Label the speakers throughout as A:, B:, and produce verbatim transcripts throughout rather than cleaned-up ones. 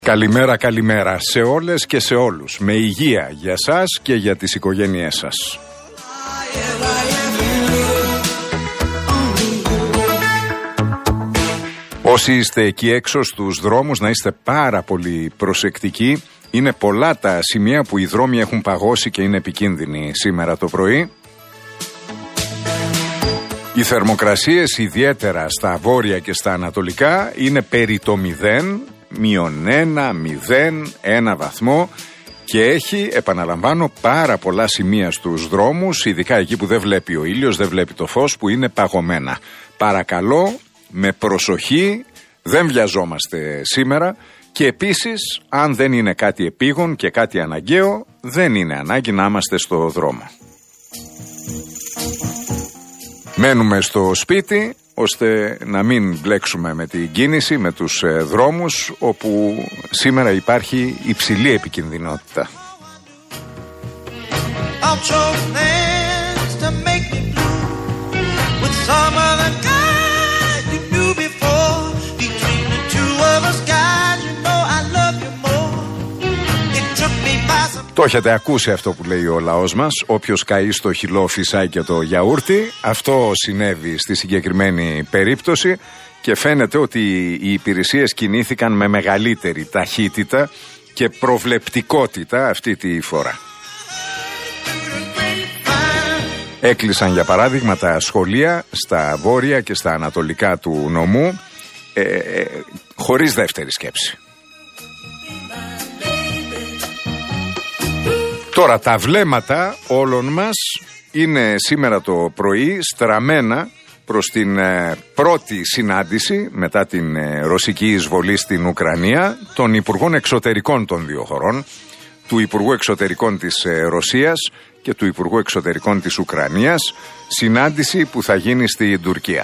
A: Καλημέρα, καλημέρα σε όλες και σε όλους. Με υγεία για σας και για τις οικογένειές σας. Όσοι είστε εκεί έξω στους δρόμους, να είστε πάρα πολύ προσεκτικοί. Είναι πολλά τα σημεία που οι δρόμοι έχουν παγώσει και είναι επικίνδυνοι σήμερα το πρωί. Οι θερμοκρασίες, ιδιαίτερα στα βόρεια και στα ανατολικά, είναι περί το μηδέν, μείον ένα, μηδέν, ένα βαθμό, και έχει, επαναλαμβάνω, πάρα πολλά σημεία στους δρόμους, ειδικά εκεί που δεν βλέπει ο ήλιος, δεν βλέπει το φως, που είναι παγωμένα. Παρακαλώ, με προσοχή, δεν βιαζόμαστε σήμερα, και επίσης, αν δεν είναι κάτι επίγον και κάτι αναγκαίο, δεν είναι ανάγκη να είμαστε στο δρόμο. Μένουμε στο σπίτι, ώστε να μην μπλέξουμε με την κίνηση, με τους ε, δρόμους, όπου σήμερα υπάρχει υψηλή επικινδυνότητα. Το έχετε ακούσει αυτό που λέει ο λαός μας, όποιος καεί στο χυλό φυσάει και το γιαούρτι. Αυτό συνέβη στη συγκεκριμένη περίπτωση και φαίνεται ότι οι υπηρεσίες κινήθηκαν με μεγαλύτερη ταχύτητα και προβλεπτικότητα αυτή τη φορά. Έκλεισαν για παράδειγμα τα σχολεία στα βόρεια και στα ανατολικά του νομού ε, ε, χωρίς δεύτερη σκέψη. Τώρα τα βλέμματα όλων μας είναι σήμερα το πρωί στραμμένα προς την ε, πρώτη συνάντηση μετά την ε, ρωσική εισβολή στην Ουκρανία των Υπουργών Εξωτερικών των δύο χωρών, του Υπουργού Εξωτερικών της ε, Ρωσίας και του Υπουργού Εξωτερικών της Ουκρανίας, συνάντηση που θα γίνει στην Τουρκία.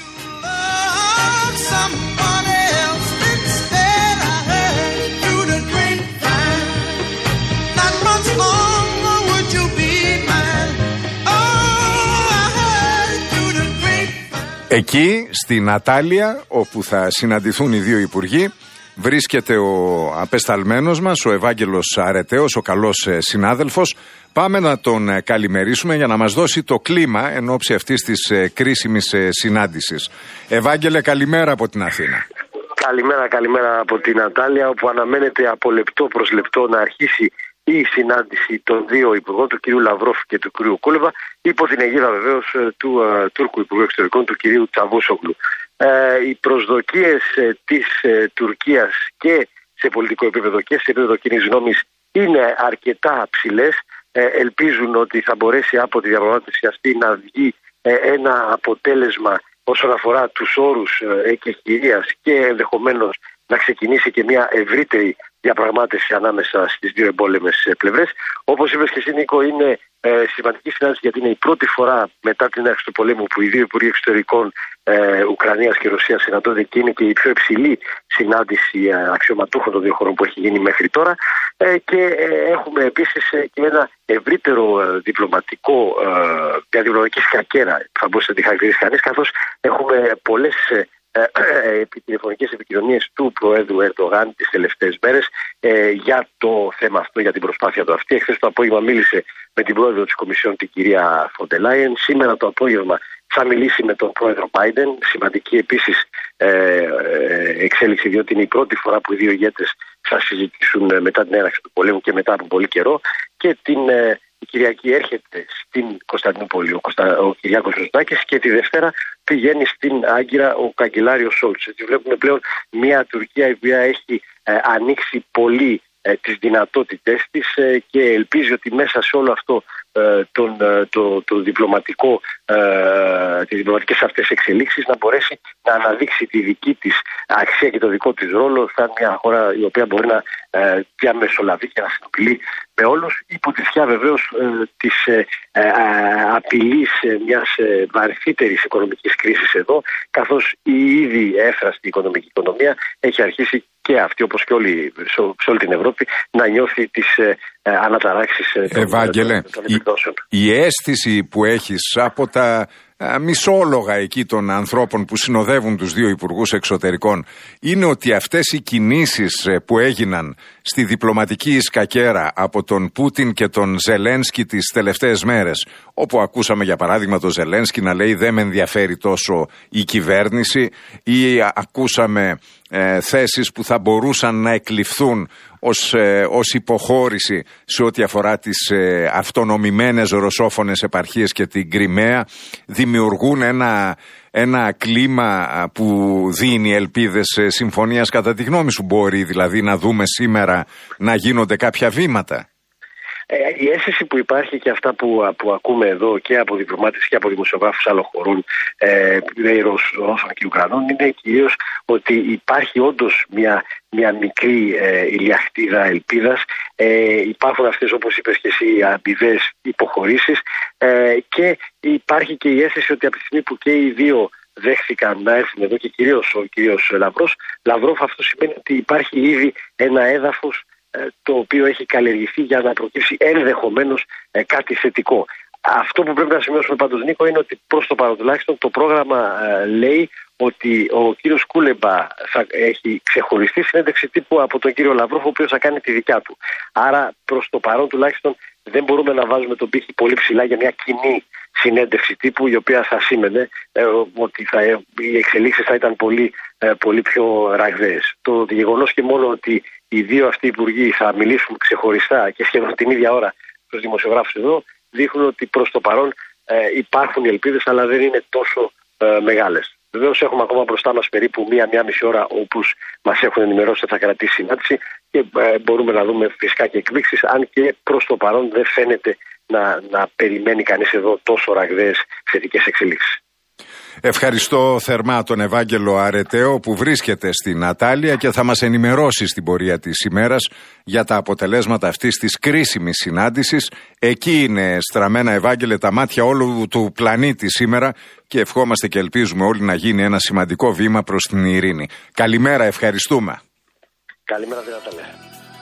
A: Εκεί, στην Ατάλεια, όπου θα συναντηθούν οι δύο υπουργοί, βρίσκεται ο απεσταλμένος μας, ο Ευάγγελος Αρετέος, ο καλός συνάδελφος. Πάμε να τον καλημερίσουμε για να μας δώσει το κλίμα εν ώψη αυτής της κρίσιμης συνάντησης. Ευάγγελε, καλημέρα από την Αθήνα.
B: Καλημέρα, καλημέρα από την Ατάλεια, όπου αναμένεται από λεπτό προς λεπτό να αρχίσει η συνάντηση των δύο υπουργών, του κυρίου Λαυρόφ και του κυρίου Κούλεβα, υπό την αιγίδα βεβαίως του uh, Τούρκου Υπουργού Εξωτερικών, του κυρίου Τσαβούσογλου. Ε, οι προσδοκίες ε, της ε, Τουρκίας και σε πολιτικό επίπεδο και σε επίπεδο κοινής γνώμης είναι αρκετά ψηλές. Ε, ελπίζουν ότι θα μπορέσει από τη διαπραγμάτευση αυτή να βγει ε, ένα αποτέλεσμα όσον αφορά τους όρους ε, εκεχηρίας και ενδεχομένως να ξεκινήσει και μια ευρύτερη διαπραγμάτευση ανάμεσα στις δύο εμπόλεμες πλευρές. Όπως είπες και εσύ, Νίκο, είναι ε, σημαντική συνάντηση, γιατί είναι η πρώτη φορά μετά την έναρξη του πολέμου που οι δύο υπουργοί εξωτερικών ε, Ουκρανίας και Ρωσίας συναντώνται, και είναι και η πιο υψηλή συνάντηση ε, αξιωματούχων των δύο χωρών που έχει γίνει μέχρι τώρα. Ε, και ε, έχουμε επίσης ε, και ένα ευρύτερο ε, διπλωματικό, ε, μια διπλωματική σκακέρα, θα μπορούσε να τη χαρακτηρίσει κανείς, καθώς έχουμε πολλές ε, τηλεφωνικές επικοινωνίες του Προέδρου Ερντογάν τις τελευταίες μέρες ε, για το θέμα αυτό, για την προσπάθεια του αυτή. Εχθές το απόγευμα μίλησε με την Πρόεδρο της Κομισιόν, την κυρία Φοντερ Λάιεν. Σήμερα το απόγευμα θα μιλήσει με τον Πρόεδρο Μπάιντεν. Σημαντική επίσης ε, ε, εξέλιξη, διότι είναι η πρώτη φορά που οι δύο ηγέτες θα συζητήσουν μετά την έναρξη του πολέμου και μετά από πολύ καιρό. Και την ε, η Κυριακή έρχεται στην Κωνσταντινούπολη ο, Κωνστα... ο Κυριάκος Μητσοτάκης, και τη Δευτέρα πηγαίνει στην Άγκυρα ο καγκελάριος Σόλτς. Έτσι βλέπουμε πλέον μια Τουρκία η οποία έχει ε, ανοίξει πολύ ε, τις δυνατότητές της ε, και ελπίζει ότι μέσα σε όλο αυτό ε, τον, ε, το, το διπλωματικό, ε, τις διπλωματικές αυτές εξελίξεις να μπορέσει να αναδείξει τη δική της αξία και το δικό της ρόλο. Θα είναι μια χώρα η οποία μπορεί να ε, διαμεσολαβεί και να συνομιλεί με όλους, υπό τη σκιά βεβαίως ε, της ε, ε, απειλής ε, μιας ε, βαρύτητερης οικονομικής κρίσης εδώ, καθώς η ήδη έφραστη οικονομική οικονομία έχει αρχίσει και αυτή, όπως και όλοι, σε όλη την Ευρώπη, να νιώθει τις ε, ε, αναταράξεις ε, των,
A: Ευάγγελε,
B: των, των, των
A: η, η αίσθηση που έχεις από τα μισόλογα εκεί των ανθρώπων που συνοδεύουν τους δύο υπουργούς εξωτερικών είναι ότι αυτές οι κινήσεις που έγιναν στη διπλωματική σκακέρα από τον Πούτιν και τον Ζελένσκι τις τελευταίες μέρες, όπου ακούσαμε για παράδειγμα τον Ζελένσκι να λέει δεν με ενδιαφέρει τόσο η κυβέρνηση, ή ακούσαμε ε, θέσεις που θα μπορούσαν να εκλειφθούν ως, ε, ως υποχώρηση σε ό,τι αφορά τις ε, αυτονομημένες ρωσόφωνες επαρχίες και την Κριμαία, δημιουργούν ένα, ένα κλίμα που δίνει ελπίδες συμφωνίας. Κατά τη γνώμη σου μπορεί δηλαδή να δούμε σήμερα να γίνονται κάποια βήματα?
B: Η αίσθηση που υπάρχει και αυτά που, που ακούμε εδώ και από διπλωμάτες και από δημοσιογράφους άλλων χωρών, ε, Ρώσων και Ουκρανών, είναι κυρίως ότι υπάρχει όντως μια, μια μικρή ε, ηλιακτίδα ελπίδας. Ε, υπάρχουν αυτές, όπως είπες και εσύ, αμοιβές υποχωρήσεις ε, και υπάρχει και η αίσθηση ότι από τη στιγμή που και οι δύο δέχθηκαν να έρθουν εδώ, και κυρίως ο κύριος Λαυρός, Λαυρόφ, αυτό σημαίνει ότι υπάρχει ήδη ένα έδαφος το οποίο έχει καλλιεργηθεί για να προκύψει ενδεχομένως ε, κάτι θετικό. Αυτό που πρέπει να σημειώσουμε πάντως, Νίκο, είναι ότι προς το παρόν τουλάχιστον το πρόγραμμα ε, λέει ότι ο κύριος Κούλεμπα θα έχει ξεχωριστή συνέντευξη τύπου από τον κύριο Λαυρόφ, ο οποίος θα κάνει τη δικιά του. Άρα προς το παρόν τουλάχιστον δεν μπορούμε να βάζουμε τον πύχη πολύ ψηλά για μια κοινή συνέντευξη τύπου, η οποία θα σήμαινε ε, ότι θα, ε, οι εξελίξεις θα ήταν πολύ, ε, πολύ πιο ραγδαίες. Το γεγονός και μόνο ότι οι δύο αυτοί οι υπουργοί θα μιλήσουν ξεχωριστά και σχεδόν την ίδια ώρα στους δημοσιογράφους εδώ, δείχνουν ότι προς το παρόν ε, υπάρχουν οι ελπίδες, αλλά δεν είναι τόσο ε, μεγάλες. Βεβαίως έχουμε ακόμα μπροστά μας περίπου μία-μία μισή ώρα, όπως μας έχουν ενημερώσει θα κρατήσει συνάντηση, και ε, μπορούμε να δούμε φυσικά και εκπλήξεις, αν και προς το παρόν δεν φαίνεται να, να περιμένει κανείς εδώ τόσο ραγδαίες θετικές εξελίξεις.
A: Ευχαριστώ θερμά τον Ευάγγελο Αρεταίο που βρίσκεται στην Ατάλεια και θα μας ενημερώσει στην πορεία της ημέρας για τα αποτελέσματα αυτής της κρίσιμης συνάντησης. Εκεί είναι στραμμένα, Ευάγγελε, τα μάτια όλου του πλανήτη σήμερα και ευχόμαστε και ελπίζουμε όλοι να γίνει ένα σημαντικό βήμα προς την ειρήνη. Καλημέρα, ευχαριστούμε.
B: Καλημέρα, Ατάλεια.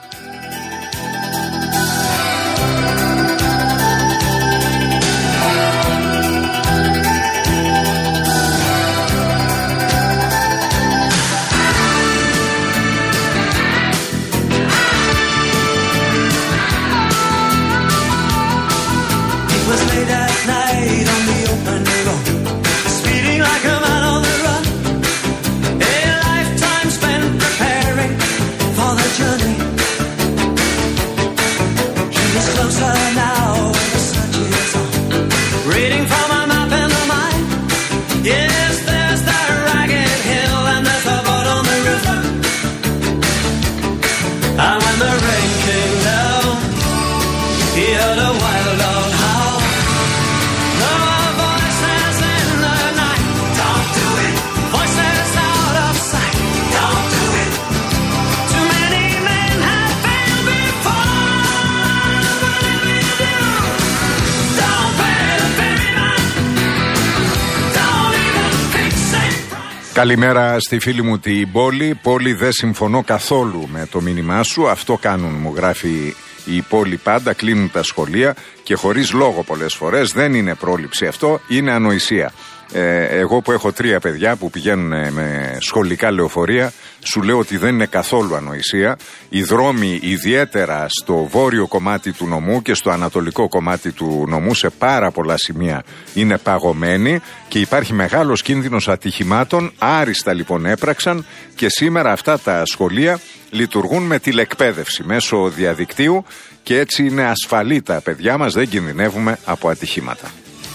A: Καλημέρα στη φίλη μου την Πόλη. Πόλη, δεν συμφωνώ καθόλου με το μήνυμά σου. Αυτό κάνουν, μου γράφει η Πόλη πάντα. Κλείνουν τα σχολεία και χωρίς λόγο πολλές φορές. Δεν είναι πρόληψη αυτό, είναι ανοησία. Ε, εγώ που έχω τρία παιδιά που πηγαίνουν με σχολικά λεωφορεία, σου λέω ότι δεν είναι καθόλου ανοησία. Οι δρόμοι, ιδιαίτερα στο βόρειο κομμάτι του νομού και στο ανατολικό κομμάτι του νομού, σε πάρα πολλά σημεία είναι παγωμένοι και υπάρχει μεγάλος κίνδυνος ατυχημάτων. Άριστα λοιπόν έπραξαν και σήμερα αυτά τα σχολεία λειτουργούν με τηλεκπαίδευση μέσω διαδικτύου και έτσι είναι ασφαλή τα παιδιά μας, δεν κινδυνεύουμε από ατυχήματα.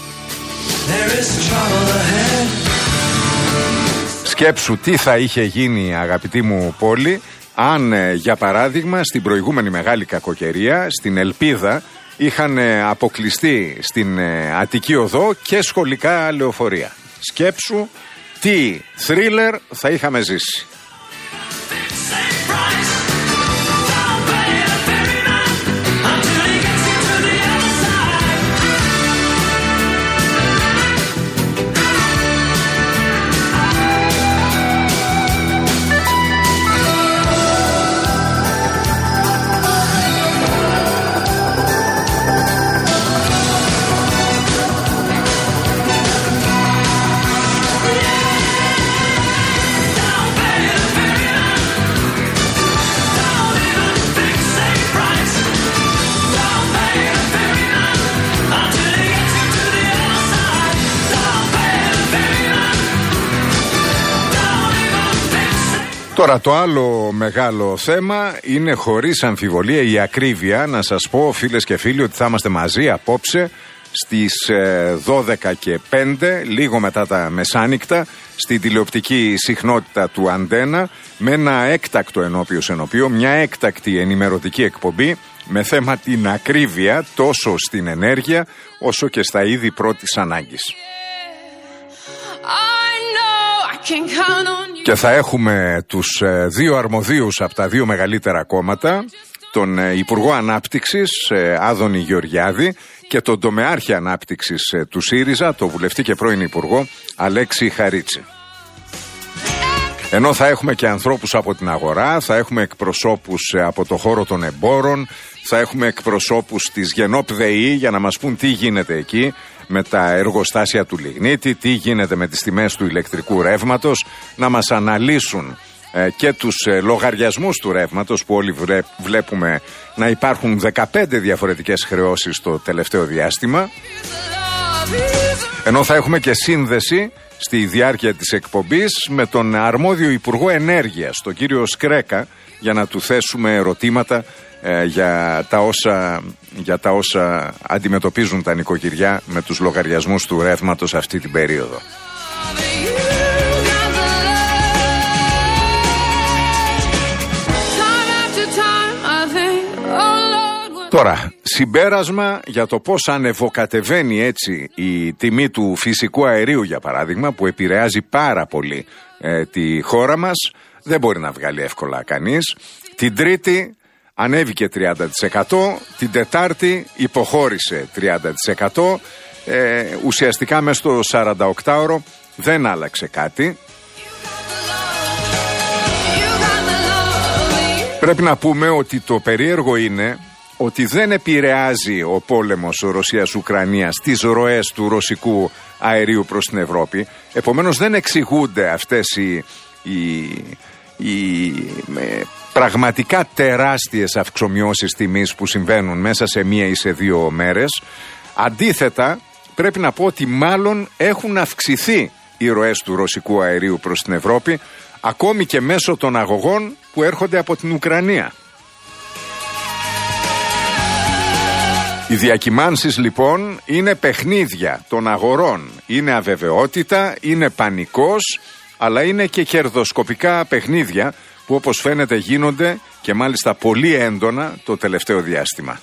A: Σκέψου τι θα είχε γίνει, αγαπητή μου Πόλη, αν για παράδειγμα στην προηγούμενη μεγάλη κακοκαιρία στην Ελπίδα είχαν αποκλειστεί στην Αττική Οδό και σχολικά λεωφορεία. Σκέψου τι θρίλερ θα είχαμε ζήσει. Τώρα το άλλο μεγάλο θέμα είναι χωρίς αμφιβολία η ακρίβεια. Να σας πω φίλες και φίλοι ότι θα είμαστε μαζί απόψε στις δώδεκα και πέντε, λίγο μετά τα μεσάνυχτα, στην τηλεοπτική συχνότητα του Αντένα, με ένα έκτακτο ενώπιος ενωπίο, μια έκτακτη ενημερωτική εκπομπή με θέμα την ακρίβεια τόσο στην ενέργεια όσο και στα είδη πρώτης ανάγκης. Και θα έχουμε τους δύο αρμοδίους από τα δύο μεγαλύτερα κόμματα, τον Υπουργό Ανάπτυξης Άδωνη Γεωργιάδη και τον Τομεάρχη Ανάπτυξης του ΣΥΡΙΖΑ, το βουλευτή και πρώην Υπουργό Αλέξη Χαρίτση. Ενώ θα έχουμε και ανθρώπους από την αγορά, θα έχουμε εκπροσώπους από το χώρο των εμπόρων, θα έχουμε εκπροσώπους της Γενόπ ΔΕΗ για να μας πούν τι γίνεται εκεί με τα εργοστάσια του λιγνίτη, τι γίνεται με τις τιμές του ηλεκτρικού ρεύματος, να μας αναλύσουν ε, και τους ε, λογαριασμούς του ρεύματος που όλοι βλέπουμε να υπάρχουν δεκαπέντε διαφορετικές χρεώσεις το τελευταίο διάστημα. Ενώ θα έχουμε και σύνδεση στη διάρκεια της εκπομπής με τον αρμόδιο Υπουργό Ενέργειας, τον κύριο Σκρέκα, για να του θέσουμε ερωτήματα ε, για, τα όσα, για τα όσα αντιμετωπίζουν τα νοικοκυριά με τους λογαριασμούς του ρεύματος αυτή την περίοδο. Τώρα, συμπέρασμα για το πώς ανεβοκατεβαίνει έτσι η τιμή του φυσικού αερίου, για παράδειγμα, που επηρεάζει πάρα πολύ ε, τη χώρα μας, δεν μπορεί να βγάλει εύκολα κανείς. Την Τρίτη ανέβηκε τριάντα τοις εκατό, την Τετάρτη υποχώρησε τριάντα τοις εκατό, ε, ουσιαστικά μες στο σαρανταοκτάωρο δεν άλλαξε κάτι. Πρέπει να πούμε ότι το περίεργο είναι ότι δεν επηρεάζει ο πόλεμος Ρωσίας-Ουκρανίας τις ροές του ρωσικού αερίου προς την Ευρώπη. Επομένως δεν εξηγούνται αυτές οι, οι, οι με, πραγματικά τεράστιες αυξομοιώσεις τιμής που συμβαίνουν μέσα σε μία ή σε δύο μέρες. Αντίθετα, πρέπει να πω ότι μάλλον έχουν αυξηθεί οι ροές του ρωσικού αερίου προς την Ευρώπη, ακόμη και μέσω των αγωγών που έρχονται από την Ουκρανία. Οι διακυμάνσεις λοιπόν είναι παιχνίδια των αγορών, είναι αβεβαιότητα, είναι πανικός, αλλά είναι και κερδοσκοπικά παιχνίδια που όπως φαίνεται γίνονται και μάλιστα πολύ έντονα το τελευταίο διάστημα.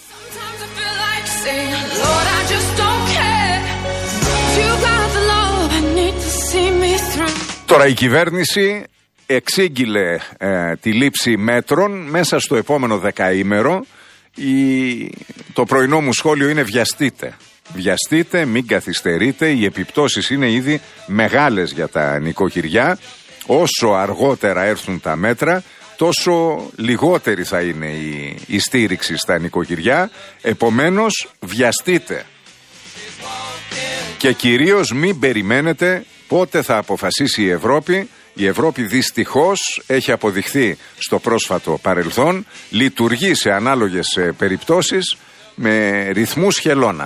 A: Τώρα η κυβέρνηση εξήγηλε ε, τη λήψη μέτρων μέσα στο επόμενο δεκαήμερο. Η... Το πρωινό μου σχόλιο είναι βιαστείτε. Βιαστείτε, μην καθυστερείτε, οι επιπτώσεις είναι ήδη μεγάλες για τα νοικοκυριά. Όσο αργότερα έρθουν τα μέτρα, τόσο λιγότερη θα είναι η, η στήριξη στα νοικοκυριά. Επομένως, βιαστείτε. Και κυρίως μην περιμένετε πότε θα αποφασίσει η Ευρώπη. Η Ευρώπη δυστυχώς έχει αποδειχθεί στο πρόσφατο παρελθόν, λειτουργεί σε ανάλογες περιπτώσεις με ρυθμούς χελώνας.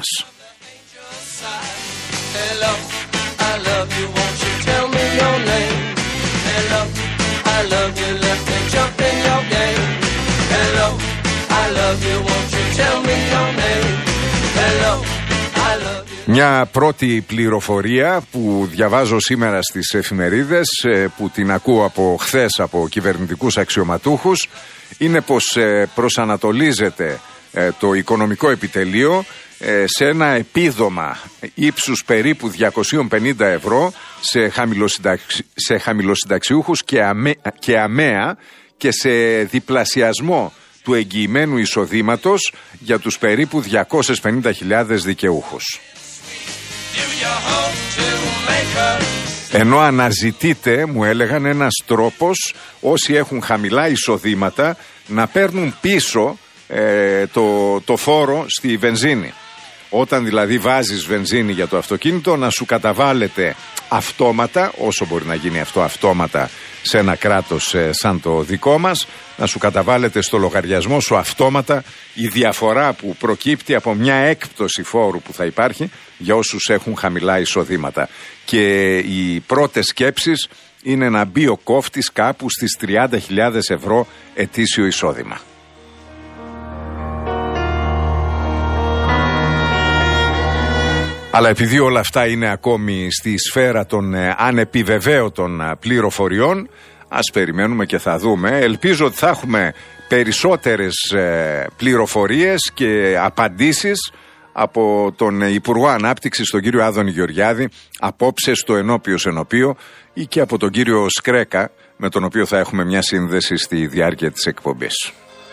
A: Μια πρώτη πληροφορία που διαβάζω σήμερα στις εφημερίδες, που την ακούω από χθες από κυβερνητικούς αξιωματούχους, είναι πως προσανατολίζεται το οικονομικό επιτελείο σε ένα επίδομα ύψους περίπου διακόσια πενήντα ευρώ σε, χαμηλοσυνταξι... σε χαμηλοσυνταξιούχους και, αμέ... και αμαία και σε διπλασιασμό του εγγυημένου εισοδήματος για τους περίπου διακόσιες πενήντα χιλιάδες δικαιούχους. Ενώ αναζητείται, μου έλεγαν, ένας τρόπος όσοι έχουν χαμηλά εισοδήματα να παίρνουν πίσω ε, το, το φόρο στη βενζίνη. Όταν δηλαδή βάζεις βενζίνη για το αυτοκίνητο, να σου καταβάλλεται αυτόματα, όσο μπορεί να γίνει αυτό αυτόματα σε ένα κράτος ε, σαν το δικό μας, να σου καταβάλλεται στο λογαριασμό σου αυτόματα η διαφορά που προκύπτει από μια έκπτωση φόρου που θα υπάρχει για όσους έχουν χαμηλά εισοδήματα. Και οι πρώτες σκέψεις είναι να μπει ο κόφτης κάπου στις τριάντα χιλιάδες ευρώ ετήσιο εισόδημα. Αλλά επειδή όλα αυτά είναι ακόμη στη σφαίρα των ε, ανεπιβεβαίωτων ε, πληροφοριών, ας περιμένουμε και θα δούμε. Ελπίζω ότι θα έχουμε περισσότερες ε, πληροφορίες και απαντήσεις από τον Υπουργό Ανάπτυξης, τον κύριο Άδωνη Γεωργιάδη, απόψε στο ενώπιος ενωπίο, ή και από τον κύριο Σκρέκα, με τον οποίο θα έχουμε μια σύνδεση στη διάρκεια της εκπομπής.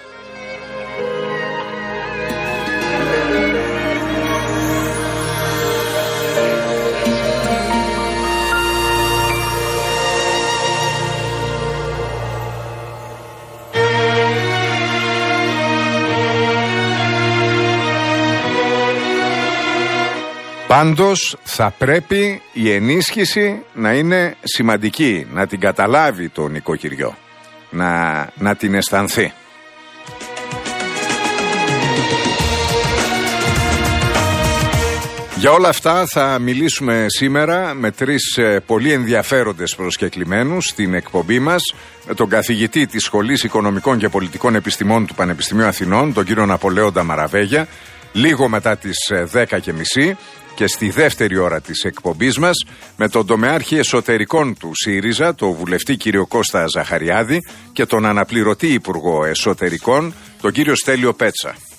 A: Πάντως θα πρέπει η ενίσχυση να είναι σημαντική, να την καταλάβει το νοικοκυριό, να, να την αισθανθεί. Για όλα αυτά θα μιλήσουμε σήμερα με τρεις πολύ ενδιαφέροντες προσκεκλημένους στην εκπομπή μας, με τον καθηγητή της Σχολής Οικονομικών και Πολιτικών Επιστημών του Πανεπιστημίου Αθηνών, τον κύριο Ναπολέοντα Μαραβέγια, λίγο μετά τις δέκα και μισή. Και στη δεύτερη ώρα της εκπομπής μας με τον τομεάρχη εσωτερικών του ΣΥΡΙΖΑ, τον βουλευτή κύριο Κώστα Ζαχαριάδη, και τον αναπληρωτή υπουργό εσωτερικών, τον κύριο Στέλιο Πέτσα.